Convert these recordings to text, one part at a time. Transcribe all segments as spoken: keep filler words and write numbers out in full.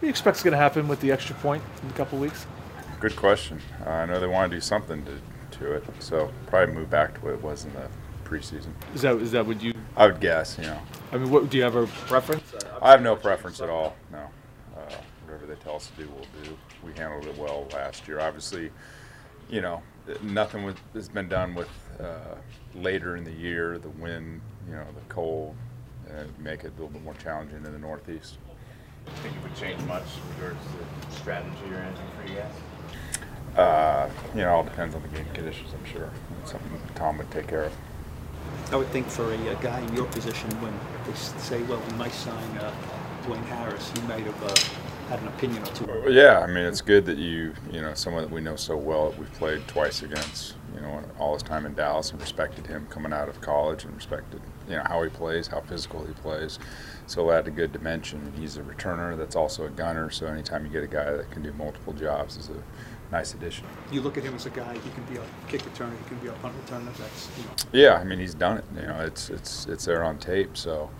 you expect is going to happen with the extra point in a couple weeks? Good question. Uh, I know they want to do something to, to it, so probably move back to what it was in the preseason. Is that is that what you? I would guess, you know. I mean, what do you have a preference? I have no preference at all, no. Uh, whatever they tell us to do, we'll do. We handled it well last year. Obviously, you know, nothing was, has been done with uh, later in the year, the wind, you know, the cold, and make it a little bit more challenging in the Northeast. Do you think it would change much in regards to strategy or anything for you guys? Uh, you know, it all depends on the game conditions, I'm sure. It's something Tom would take care of. I would think for a, a guy in your position, when they say, well, we might sign uh, Dwayne Harris, he might have uh, had an opinion or two. Yeah, I mean, it's good that you, you know, someone that we know so well that we've played twice against, you know, all his time in Dallas, and respected him coming out of college, and respected, you know, how he plays, how physical he plays. So it'll add a good dimension. He's a returner that's also a gunner, so anytime you get a guy that can do multiple jobs is a nice addition. You look at him as a guy, he can be a kick returner, he can be a punt returner. That's, you know. Yeah, I mean, he's done it. You know, it's it's it's there on tape. So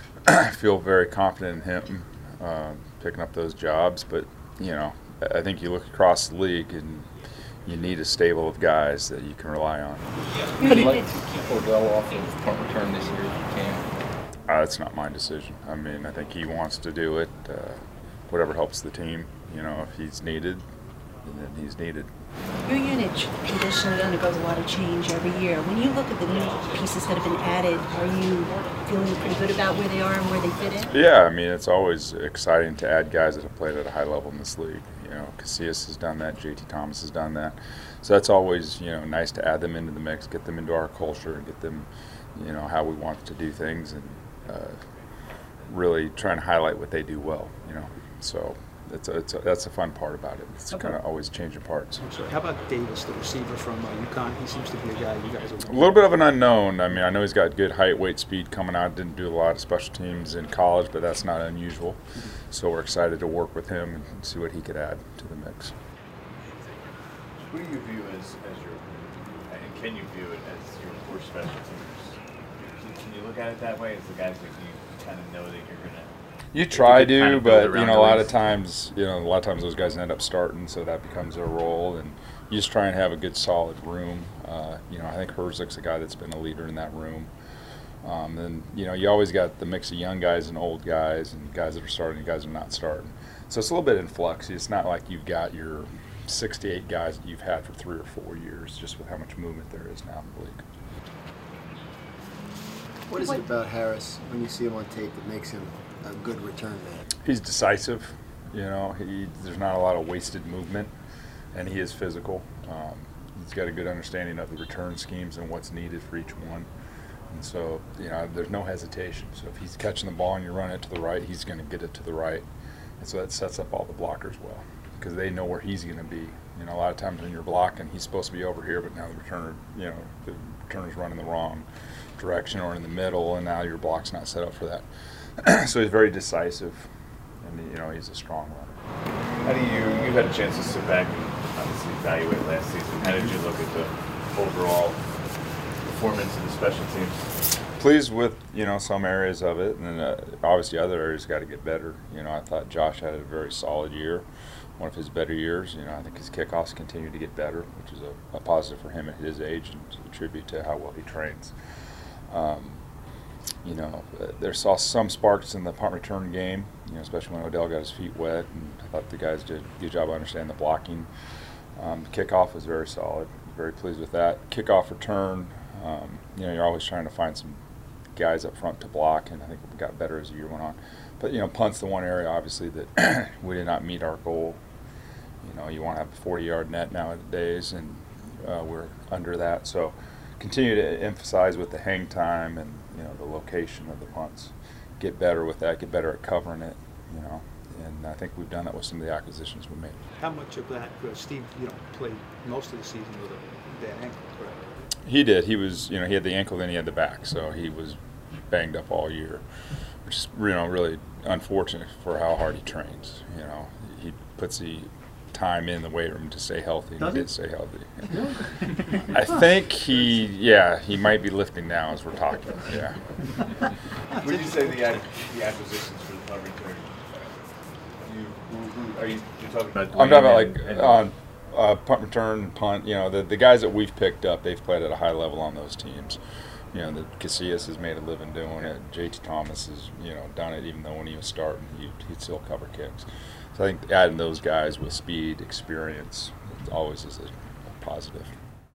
I feel very confident in him uh, picking up those jobs. But you know, I think you look across the league and you need a stable of guys that you can rely on. I'd like to keep Odell off of punt return this year if you can. Uh, it's not my decision. I mean, I think he wants to do it. Uh, whatever helps the team. You know, if he's needed, then he's needed. Your unit traditionally undergoes a lot of change every year. When you look at the new pieces that have been added, are you feeling pretty good about where they are and where they fit in? Yeah, I mean, it's always exciting to add guys that have played at a high level in this league. You know, Casillas has done that, J T Thomas has done that. So that's always, you know, nice to add them into the mix, get them into our culture, get them, you know, how we want to do things, and uh, really try and highlight what they do well, you know. So it's a, it's a, that's the fun part about it. It's Okay. kind of always changing parts. I'm sorry. How about Davis, the receiver from uh, UConn? He seems to be a guy you guys are. A little bit of an unknown. I mean, I know he's got good height, weight, speed coming out. Didn't do a lot of special teams in college, but that's not unusual. Mm-hmm. So we're excited to work with him and see what he could add to the mix. Who do you view as, as your, and can you view it as your core special teamers? Can, can you look at it that way as the guys that you kind of know that you're going to? You try you to, kind of but build you around know, a lot those. of times, you know, a lot of times those guys end up starting, so that becomes their role, and you just try and have a good, solid room. Uh, you know, I think Herzlich's a guy that's been a leader in that room. Um, and you know, you always got the mix of young guys and old guys, and guys that are starting and guys that are not starting. So it's a little bit in flux. It's not like you've got your six to eight guys that you've had for three or four years, just with how much movement there is now in the league. What is it about Harris when you see him on tape that makes him a good return man? He's decisive. You know, he there's not a lot of wasted movement, and he is physical. Um, he's got a good understanding of the return schemes and what's needed for each one. And so, you know, there's no hesitation. So if he's catching the ball and you run it to the right, he's going to get it to the right. And so that sets up all the blockers well, because they know where he's going to be. You know, a lot of times when you're blocking, he's supposed to be over here, but now the returner, you know, the returner's running the wrong direction or in the middle, and now your block's not set up for that. So he's very decisive, and you know, he's a strong runner. How do you, you had a chance to sit back and obviously evaluate last season. How did you look at the overall performance of the special teams? Pleased with, you know, some areas of it, and then uh, obviously other areas got to get better. You know, I thought Josh had a very solid year, one of his better years. You know, I think his kickoffs continue to get better, which is a, a positive for him at his age, and a tribute to how well he trains. Um, you know, uh, there saw some sparks in the punt return game, you know, especially when Odell got his feet wet, and I thought the guys did a good job of understanding the blocking. Um, the kickoff was very solid. Very pleased with that. Kickoff return, um, you know, you're always trying to find some guys up front to block, and I think we got better as the year went on. But, you know, punt's the one area, obviously, that we did not meet our goal. You know, you want to have a forty-yard net nowadays, and uh, we're under that. So continue to emphasize with the hang time and, you know, the location of the punts. Get better with that, get better at covering it, you know. And I think we've done that with some of the acquisitions we made. How much of that, uh, Steve, you know, played most of the season with a bad ankle, correct? He did. He was, you know, he had the ankle, then he had the back, so he was banged up all year, which is, you know, really unfortunate for how hard he trains. You know, he puts the time in the weight room to stay healthy, and he did stay healthy. I think he, yeah, he might be lifting now as we're talking. Yeah. What did you say the, ac- the acquisitions for the punt return? You who, are you you're talking about? I'm Dwayne talking about and- like and- on uh, punt return, punt. You know, the the guys that we've picked up, they've played at a high level on those teams. You know, the Casillas has made a living doing it. J T Thomas has, you know, done it even though when he was starting, he'd, he'd still cover kicks. So I think adding those guys with speed, experience, always is a positive.